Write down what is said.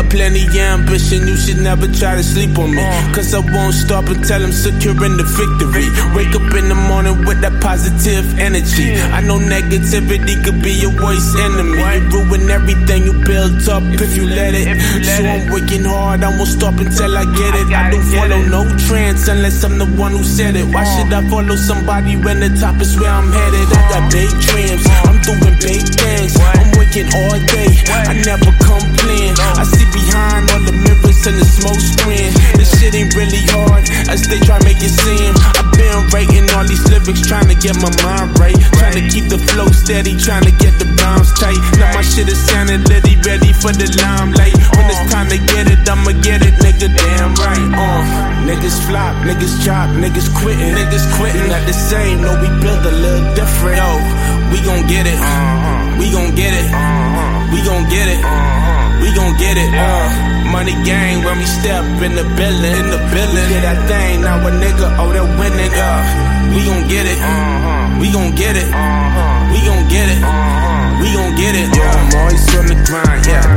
got plenty of ambition, you should never try to sleep on me. Cause I won't stop until I'm securing the victory. Wake up in the morning with that positive energy. I know negativity could be your worst enemy. It ruin everything you built up if you let it. So I'm working hard, I won't stop until I get it. I don't follow no trends unless I'm the one who said it. Why should I follow somebody when the top is where I'm headed? I got big dreams, I'm doing big things. I'm working all day, I never complain. I see behind all the mirrors and the smoke screen. This shit ain't really hard as they try to make it seem. I've been writing all these lyrics, trying to get my mind right, trying to keep the flow steady, trying to get the bounce tight. Now my shit is sounding litty, ready for the limelight. When it's time to get it, I'ma get it, nigga, damn right. Niggas flop, niggas drop, niggas quitting. Not the same, no, we build a little different. Yo, we gon' get it, we gon' get it, we gon' get it, we gon' get it. Money gang when we step in the building, get that thing, now a nigga, oh, they're winning. We gon' get it, we gon' get it, we gon' get it, we gon' get it. I'm always on the grind, yeah.